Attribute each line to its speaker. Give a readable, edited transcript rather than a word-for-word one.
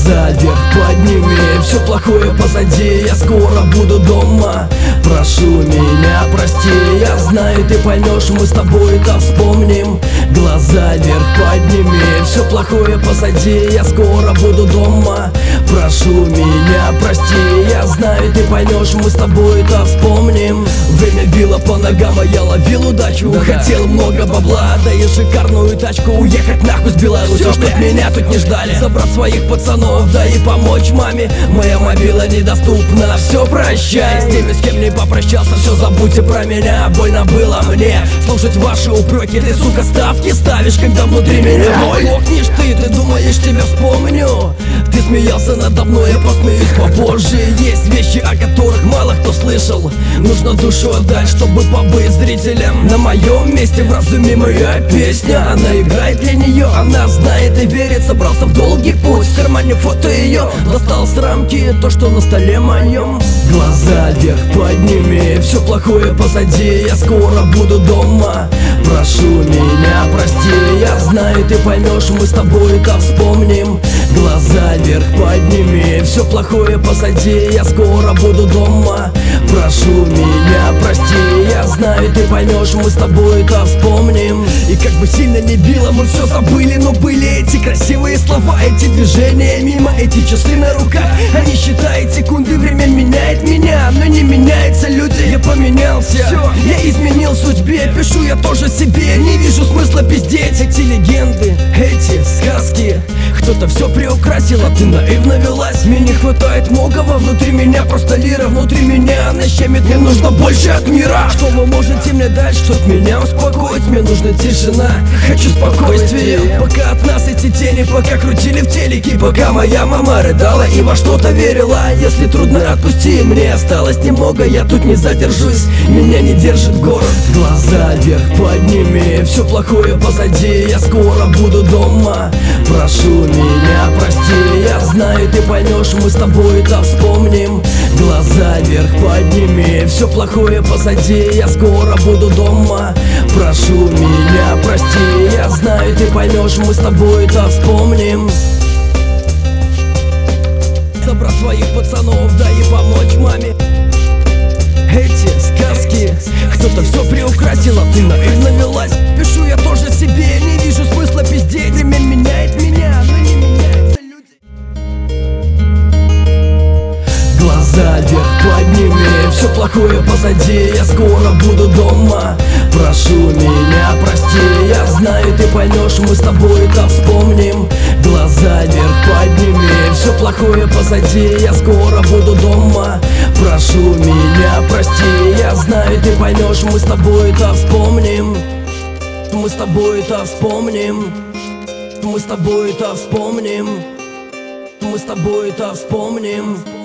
Speaker 1: Глаза вверх подними, все плохое позади, я скоро буду дома. Прошу меня прости, я знаю, ты поймешь, мы с тобой-то вспомним. Глаза вверх подними, все плохое позади, я скоро буду дома. Прошу меня прости, я знаю, ты поймешь, мы с тобой-то вспомним. Время било по ногам, а я ловил удачу. Хотел много бабла, да и шикарную тачку. Уехать нахуй с Беларуси, чтоб меня тут не ждали. Забрать своих пацанов, да и помочь маме. Моя мобила недоступна, все прощай. С теми, с кем не попрощался, все забудьте про меня. Больно было мне слушать ваши упреки. Ты, сука, ставки ставишь, когда внутри меня боль. Лопнешь ты думаешь, тебя вспомню. Ты смеялся надо мной, я посмеюсь попозже. Есть вещи, о которых мало кто слышал. Нужно душу отдать, чтобы побыть зрителем. На моем месте в разуме моя песня. Она играет для нее, она знает и верит. Собрался в долгий путь, в кармане фото ее. Достал с рамки то, что на столе моем. Глаза вверх подними, все плохое позади, я скоро буду дома. Прошу меня прости, я знаю, ты поймешь, мы с тобой-то вспомним. Глаза вверх подними, все плохое позади, я скоро буду дома. Прошу меня прости, я знаю, ты поймешь, мы с тобой-то вспомним. И как бы сильно не било, мы все забыли, но были эти красивые слова, эти движения мимо, эти часы на руках. Они считают секунды, время меняет меня, но не меняются люди. Я поменялся, все, я изменил судьбе, пишу я тоже себе. Не вижу смысла пиздеть, эти легенды, эти сказки. Кто-то все приукрасил, а ты наивно велась. Мне не хватает многого, внутри меня просто лира. Внутри меня она щемит, мне нужно больше от мира. Что вы можете мне дать, чтоб меня успокоить? Мне нужна тишина, хочу спокойствия. Пока от нас эти тени, пока крутили в телеке. Пока моя мама рыдала и во что-то верила. Если трудно, отпусти, мне осталось немного. Я тут не задержусь, меня не держит город. Глаза вверх подними, все плохое позади, я скоро буду дома. Прошу меня прости, я знаю, ты поймешь, мы с тобой-то вспомним. Глаза вверх подними, все плохое позади, я скоро буду дома. Прошу меня прости, я знаю, ты поймешь, мы с тобой-то вспомним. Собрать своих пацанов, да и помочь маме. Эти сказки, кто-то все приукрасил, а ты наивно велась. Пишу я тоже себе, не вижу смысла пиздеть. Время меняет меня, но не меняются люди. Глаза вверх подними, все плохое позади, я скоро буду дома. Прошу меня прости, я знаю, ты поймешь, мы с тобой-то вспомним. Глаза вверх подними, все плохое позади, я скоро буду дома. Прошу меня прости, я знаю, ты поймешь, мы с тобой-то вспомним. Мы с тобой-то вспомним. Мы с тобой-то вспомним. Мы с тобой-то вспомним.